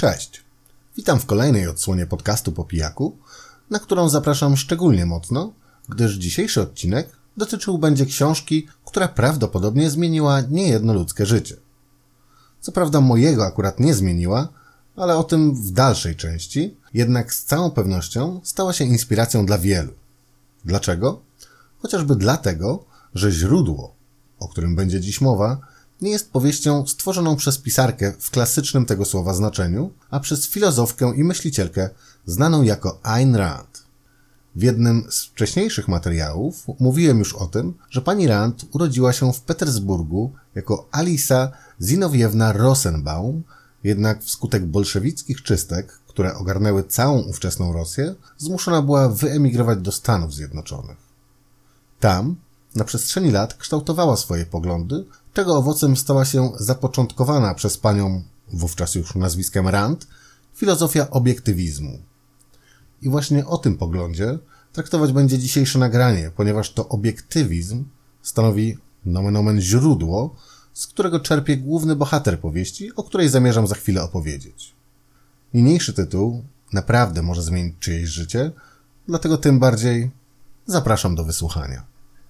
Cześć, witam w kolejnej odsłonie podcastu Po Pijaku, na którą zapraszam szczególnie mocno, gdyż dzisiejszy odcinek dotyczył będzie książki, która prawdopodobnie zmieniła niejedno ludzkie życie. Co prawda mojego akurat nie zmieniła, ale o tym w dalszej części, jednak z całą pewnością stała się inspiracją dla wielu. Dlaczego? Chociażby dlatego, że źródło, o którym będzie dziś mowa, nie jest powieścią stworzoną przez pisarkę w klasycznym tego słowa znaczeniu, a przez filozofkę i myślicielkę znaną jako Ayn Rand. W jednym z wcześniejszych materiałów mówiłem już o tym, że pani Rand urodziła się w Petersburgu jako Alisa Zinowiewna Rosenbaum, jednak wskutek bolszewickich czystek, które ogarnęły całą ówczesną Rosję, zmuszona była wyemigrować do Stanów Zjednoczonych. Tam, na przestrzeni lat, kształtowała swoje poglądy, czego owocem stała się zapoczątkowana przez panią, wówczas już nazwiskiem Rand, filozofia obiektywizmu. I właśnie o tym poglądzie traktować będzie dzisiejsze nagranie, ponieważ to obiektywizm stanowi nomen omen źródło, z którego czerpie główny bohater powieści, o której zamierzam za chwilę opowiedzieć. Niniejszy tytuł naprawdę może zmienić czyjeś życie, dlatego tym bardziej zapraszam do wysłuchania.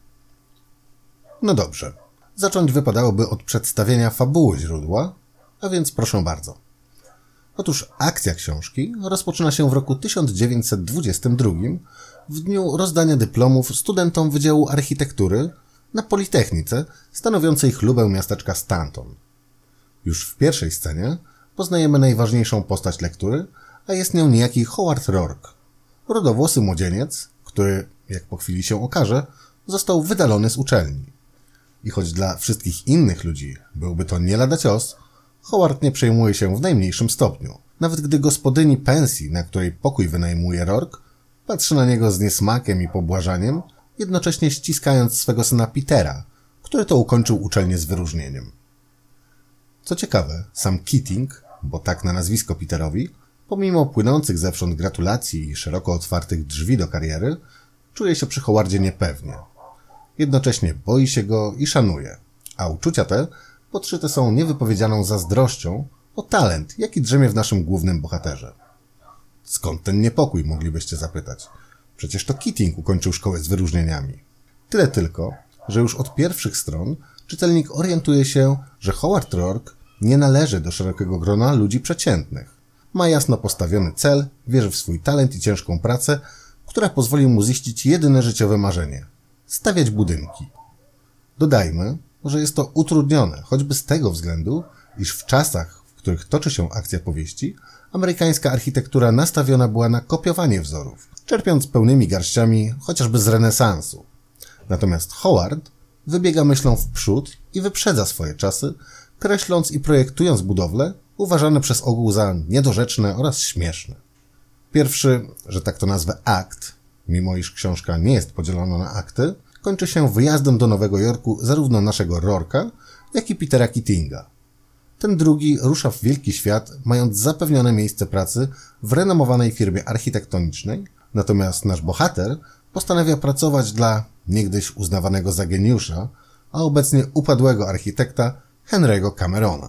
No dobrze, zacząć wypadałoby od przedstawienia fabuły źródła, a więc proszę bardzo. Otóż akcja książki rozpoczyna się w roku 1922, w dniu rozdania dyplomów studentom Wydziału Architektury na Politechnice, stanowiącej chlubę miasteczka Stanton. Już w pierwszej scenie poznajemy najważniejszą postać lektury, a jest nią niejaki Howard Roark, rudowłosy młodzieniec, który, jak po chwili się okaże, został wydalony z uczelni. I choć dla wszystkich innych ludzi byłby to nie lada cios, Howard nie przejmuje się w najmniejszym stopniu. Nawet gdy gospodyni pensji, na której pokój wynajmuje Roark, patrzy na niego z niesmakiem i pobłażaniem, jednocześnie ściskając swego syna Petera, który to ukończył uczelnię z wyróżnieniem. Co ciekawe, sam Keating, bo tak na nazwisko Peterowi, pomimo płynących zewsząd gratulacji i szeroko otwartych drzwi do kariery, czuje się przy Howardzie niepewnie. Jednocześnie boi się go i szanuje, a uczucia te podszyte są niewypowiedzianą zazdrością o talent, jaki drzemie w naszym głównym bohaterze. Skąd ten niepokój, moglibyście zapytać? Przecież to Keating ukończył szkołę z wyróżnieniami. Tyle tylko, że już od pierwszych stron czytelnik orientuje się, że Howard Roark nie należy do szerokiego grona ludzi przeciętnych. Ma jasno postawiony cel, wierzy w swój talent i ciężką pracę, która pozwoli mu ziścić jedyne życiowe marzenie – stawiać budynki. Dodajmy, że jest to utrudnione, choćby z tego względu, iż w czasach, w których toczy się akcja powieści, amerykańska architektura nastawiona była na kopiowanie wzorów, czerpiąc pełnymi garściami chociażby z renesansu. Natomiast Howard wybiega myślą w przód i wyprzedza swoje czasy, kreśląc i projektując budowle uważane przez ogół za niedorzeczne oraz śmieszne. Pierwszy, że tak to nazwę, akt, mimo iż książka nie jest podzielona na akty, kończy się wyjazdem do Nowego Jorku zarówno naszego Roarka, jak i Petera Keatinga. Ten drugi rusza w wielki świat, mając zapewnione miejsce pracy w renomowanej firmie architektonicznej, natomiast nasz bohater postanawia pracować dla niegdyś uznawanego za geniusza, a obecnie upadłego architekta Henry'ego Camerona.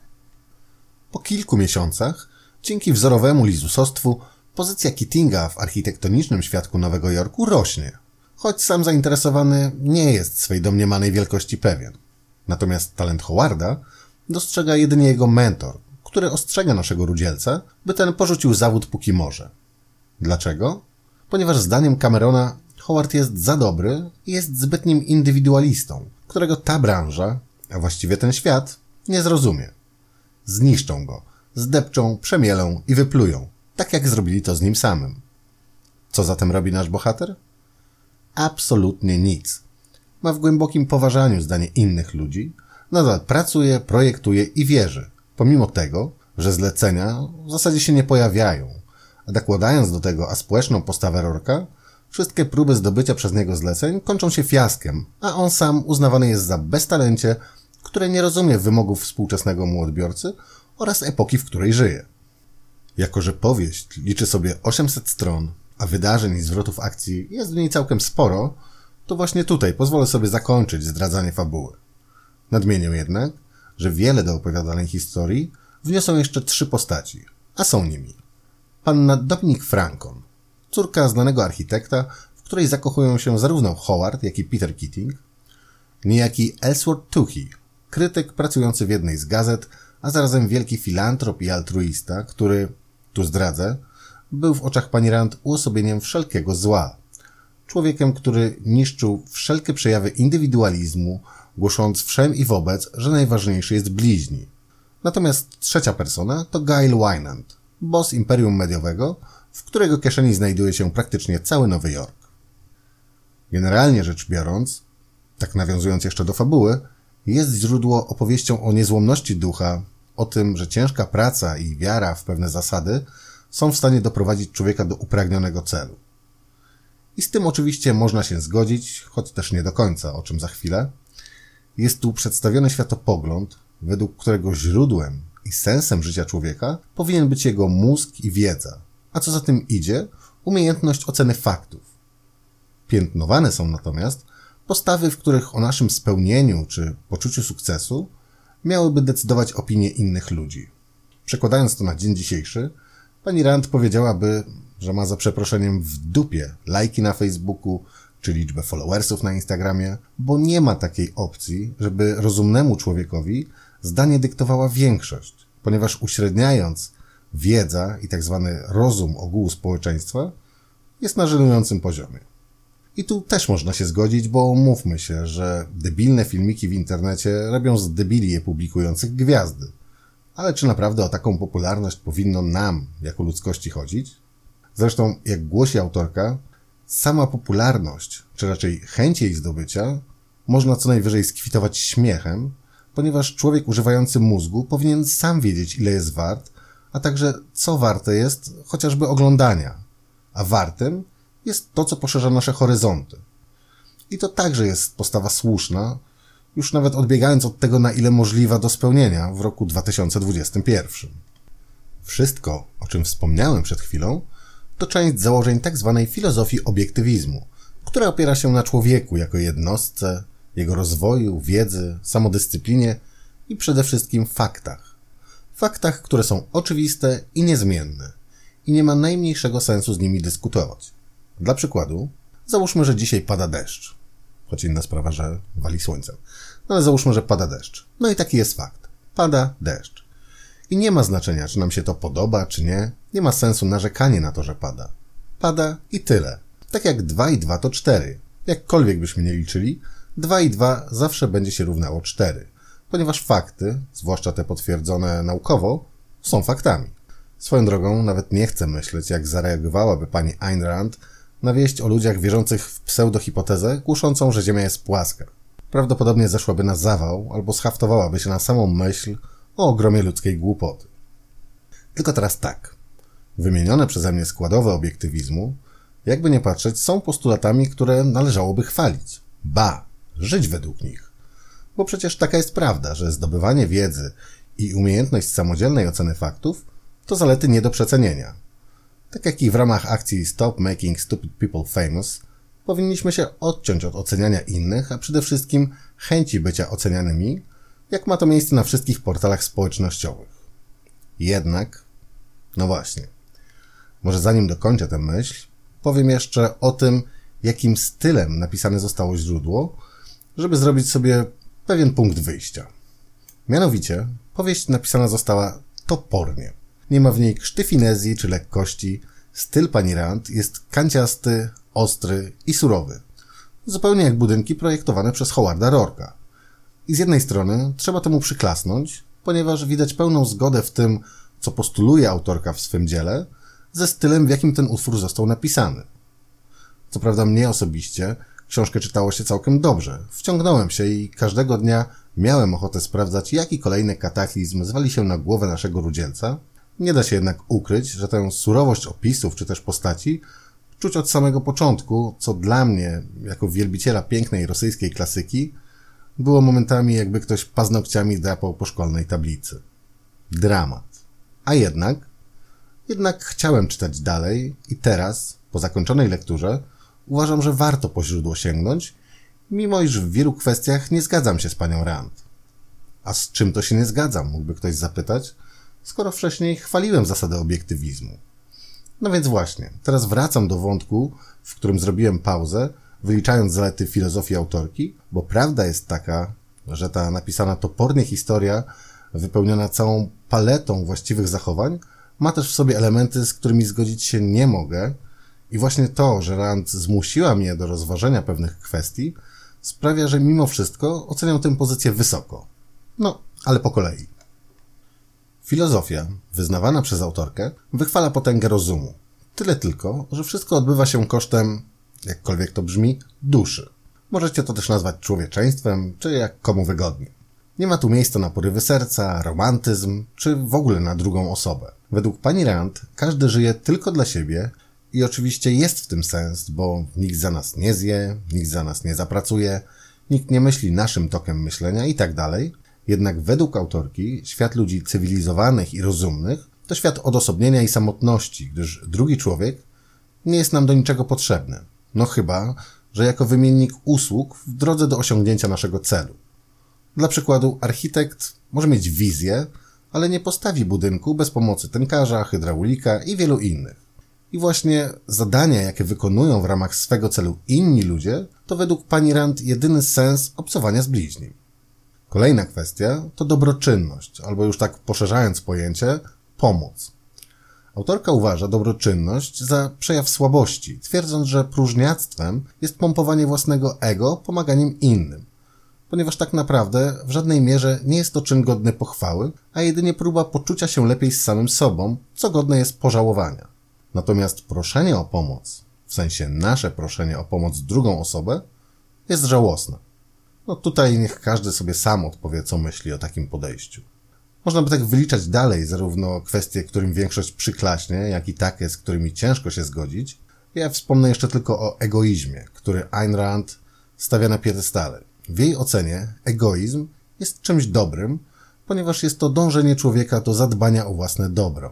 Po kilku miesiącach, dzięki wzorowemu lizusostwu, pozycja Keatinga w architektonicznym świadku Nowego Jorku rośnie, choć sam zainteresowany nie jest swej domniemanej wielkości pewien. Natomiast talent Howarda dostrzega jedynie jego mentor, który ostrzega naszego rudzielca, by ten porzucił zawód póki może. Dlaczego? Ponieważ zdaniem Camerona Howard jest za dobry i jest zbytnim indywidualistą, którego ta branża, a właściwie ten świat, nie zrozumie. Zniszczą go, zdepczą, przemielą i wyplują, tak jak zrobili to z nim samym. Co zatem robi nasz bohater? Absolutnie nic. Ma w głębokim poważaniu zdanie innych ludzi, nadal pracuje, projektuje i wierzy, pomimo tego, że zlecenia w zasadzie się nie pojawiają, a dokładając do tego aspołeczną postawę Roarka, wszystkie próby zdobycia przez niego zleceń kończą się fiaskiem, a on sam uznawany jest za beztalencie, które nie rozumie wymogów współczesnego mu odbiorcy oraz epoki, w której żyje. Jako że powieść liczy sobie 800 stron, a wydarzeń i zwrotów akcji jest w niej całkiem sporo, to właśnie tutaj pozwolę sobie zakończyć zdradzanie fabuły. Nadmienię jednak, że wiele do opowiadanej historii wniosą jeszcze 3 postaci. A są nimi panna Dominique Francon, córka znanego architekta, w której zakochują się zarówno Howard, jak i Peter Keating, niejaki Ellsworth Toohey, krytyk pracujący w jednej z gazet, a zarazem wielki filantrop i altruista, który, tu zdradzę, był w oczach pani Rand uosobieniem wszelkiego zła. Człowiekiem, który niszczył wszelkie przejawy indywidualizmu, głosząc wszem i wobec, że najważniejszy jest bliźni. Natomiast trzecia persona to Gail Wynand, boss imperium mediowego, w którego kieszeni znajduje się praktycznie cały Nowy Jork. Generalnie rzecz biorąc, tak nawiązując jeszcze do fabuły, jest źródło opowieścią o niezłomności ducha, o tym, że ciężka praca i wiara w pewne zasady są w stanie doprowadzić człowieka do upragnionego celu. I z tym oczywiście można się zgodzić, choć też nie do końca, o czym za chwilę. Jest tu przedstawiony światopogląd, według którego źródłem i sensem życia człowieka powinien być jego mózg i wiedza, a co za tym idzie, umiejętność oceny faktów. Piętnowane są natomiast postawy, w których o naszym spełnieniu czy poczuciu sukcesu miałyby decydować opinie innych ludzi. Przekładając to na dzień dzisiejszy, pani Rand powiedziałaby, że ma za przeproszeniem w dupie lajki na Facebooku czy liczbę followersów na Instagramie, bo nie ma takiej opcji, żeby rozumnemu człowiekowi zdanie dyktowała większość, ponieważ uśredniając wiedza i tak zwany rozum ogółu społeczeństwa jest na żenującym poziomie. I tu też można się zgodzić, bo mówmy się, że debilne filmiki w internecie robią z debili je publikujących gwiazdy. Ale czy naprawdę o taką popularność powinno nam, jako ludzkości, chodzić? Zresztą, jak głosi autorka, sama popularność, czy raczej chęć jej zdobycia, można co najwyżej skwitować śmiechem, ponieważ człowiek używający mózgu powinien sam wiedzieć, ile jest wart, a także co warte jest chociażby oglądania, a wartym jest to, co poszerza nasze horyzonty. I to także jest postawa słuszna, już nawet odbiegając od tego, na ile możliwa do spełnienia w roku 2021. Wszystko, o czym wspomniałem przed chwilą, to część założeń tzw. filozofii obiektywizmu, która opiera się na człowieku jako jednostce, jego rozwoju, wiedzy, samodyscyplinie i przede wszystkim faktach. Faktach, które są oczywiste i niezmienne i nie ma najmniejszego sensu z nimi dyskutować. Dla przykładu, załóżmy, że dzisiaj pada deszcz. Choć inna sprawa, że wali słońcem. No ale załóżmy, że pada deszcz. No i taki jest fakt. Pada deszcz. I nie ma znaczenia, czy nam się to podoba, czy nie. Nie ma sensu narzekanie na to, że pada. Pada i tyle. Tak jak 2 i 2 to 4. Jakkolwiek byśmy nie liczyli, 2 i 2 zawsze będzie się równało 4. Ponieważ fakty, zwłaszcza te potwierdzone naukowo, są faktami. Swoją drogą nawet nie chcę myśleć, jak zareagowałaby pani Ayn Rand na wieść o ludziach wierzących w pseudohipotezę głoszącą, że Ziemia jest płaska. Prawdopodobnie zeszłaby na zawał albo schaftowałaby się na samą myśl o ogromie ludzkiej głupoty. Tylko teraz tak. Wymienione przeze mnie składowe obiektywizmu, jakby nie patrzeć, są postulatami, które należałoby chwalić. Ba, żyć według nich. Bo przecież taka jest prawda, że zdobywanie wiedzy i umiejętność samodzielnej oceny faktów to zalety nie do przecenienia. Tak jak i w ramach akcji Stop Making Stupid People Famous powinniśmy się odciąć od oceniania innych, a przede wszystkim chęci bycia ocenianymi, jak ma to miejsce na wszystkich portalach społecznościowych. Jednak, no właśnie, może zanim dokończę tę myśl, powiem jeszcze o tym, jakim stylem napisane zostało źródło, żeby zrobić sobie pewien punkt wyjścia. Mianowicie, powieść napisana została topornie. Nie ma w niej krzty finezji czy lekkości. Styl pani Rand jest kanciasty, ostry i surowy. Zupełnie jak budynki projektowane przez Howarda Roarka. I z jednej strony trzeba temu przyklasnąć, ponieważ widać pełną zgodę w tym, co postuluje autorka w swym dziele, ze stylem, w jakim ten utwór został napisany. Co prawda mnie osobiście książkę czytało się całkiem dobrze. Wciągnąłem się i każdego dnia miałem ochotę sprawdzać, jaki kolejny kataklizm zwali się na głowę naszego rudzielca. Nie da się jednak ukryć, że tę surowość opisów czy też postaci czuć od samego początku, co dla mnie, jako wielbiciela pięknej rosyjskiej klasyki, było momentami, jakby ktoś paznokciami drapał po szkolnej tablicy. Dramat. A jednak chciałem czytać dalej i teraz, po zakończonej lekturze, uważam, że warto po źródło sięgnąć, mimo iż w wielu kwestiach nie zgadzam się z panią Rand. A z czym to się nie zgadzam, mógłby ktoś zapytać? skoro wcześniej chwaliłem zasadę obiektywizmu? No więc właśnie, teraz wracam do wątku, w którym zrobiłem pauzę, wyliczając zalety filozofii autorki, bo prawda jest taka, że ta napisana topornie historia, wypełniona całą paletą właściwych zachowań, ma też w sobie elementy, z którymi zgodzić się nie mogę i właśnie to, że Rand zmusiła mnie do rozważenia pewnych kwestii, sprawia, że mimo wszystko oceniam tę pozycję wysoko. No, ale po kolei. Filozofia, wyznawana przez autorkę, wychwala potęgę rozumu. Tyle tylko, że wszystko odbywa się kosztem, jakkolwiek to brzmi, duszy. Możecie to też nazwać człowieczeństwem, czy jak komu wygodnie. Nie ma tu miejsca na porywy serca, romantyzm, czy w ogóle na drugą osobę. Według pani Rand każdy żyje tylko dla siebie i oczywiście jest w tym sens, bo nikt za nas nie zje, nikt za nas nie zapracuje, nikt nie myśli naszym tokiem myślenia i tak dalej. Jednak według autorki świat ludzi cywilizowanych i rozumnych to świat odosobnienia i samotności, gdyż drugi człowiek nie jest nam do niczego potrzebny. No chyba, że jako wymiennik usług w drodze do osiągnięcia naszego celu. Dla przykładu, architekt może mieć wizję, ale nie postawi budynku bez pomocy tynkarza, hydraulika i wielu innych. I właśnie zadania, jakie wykonują w ramach swego celu inni ludzie, to według pani Rand jedyny sens obcowania z bliźnim. Kolejna kwestia to dobroczynność, albo już tak poszerzając pojęcie, pomoc. Autorka uważa dobroczynność za przejaw słabości, twierdząc, że próżniactwem jest pompowanie własnego ego pomaganiem innym, ponieważ tak naprawdę w żadnej mierze nie jest to czyn godny pochwały, a jedynie próba poczucia się lepiej z samym sobą, co godne jest pożałowania. Natomiast proszenie o pomoc, w sensie nasze proszenie o pomoc drugą osobę, jest żałosne. No tutaj niech każdy sobie sam odpowie, co myśli o takim podejściu. Można by tak wyliczać dalej zarówno kwestie, którym większość przyklaśnie, jak i takie, z którymi ciężko się zgodzić. Ja wspomnę jeszcze tylko o egoizmie, który Ayn Rand stawia na piedestale. W jej ocenie egoizm jest czymś dobrym, ponieważ jest to dążenie człowieka do zadbania o własne dobro.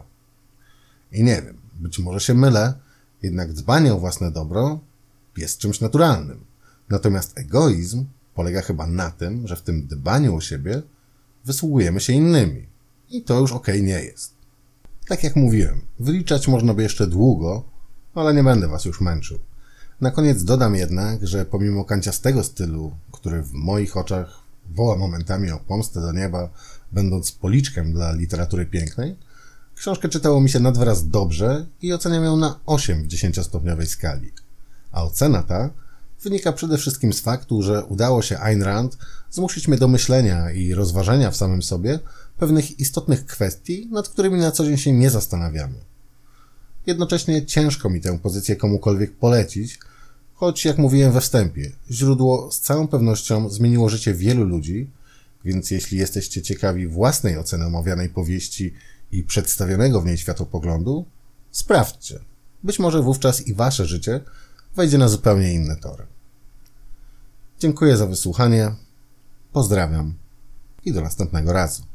I nie wiem, być może się mylę, jednak dbanie o własne dobro jest czymś naturalnym. Natomiast egoizm polega chyba na tym, że w tym dbaniu o siebie wysługujemy się innymi. I to już okej nie jest. Tak jak mówiłem, wyliczać można by jeszcze długo, ale nie będę was już męczył. Na koniec dodam jednak, że pomimo kanciastego stylu, który w moich oczach woła momentami o pomstę do nieba, będąc policzkiem dla literatury pięknej, książkę czytało mi się nad wyraz dobrze i oceniam ją na 8 w 10-stopniowej skali. A ocena ta wynika przede wszystkim z faktu, że udało się Ayn Rand zmusić mnie do myślenia i rozważenia w samym sobie pewnych istotnych kwestii, nad którymi na co dzień się nie zastanawiamy. Jednocześnie ciężko mi tę pozycję komukolwiek polecić, choć jak mówiłem we wstępie, źródło z całą pewnością zmieniło życie wielu ludzi, więc jeśli jesteście ciekawi własnej oceny omawianej powieści i przedstawionego w niej światopoglądu, sprawdźcie. Być może wówczas i wasze życie wejdzie na zupełnie inne tory. Dziękuję za wysłuchanie, pozdrawiam i do następnego razu.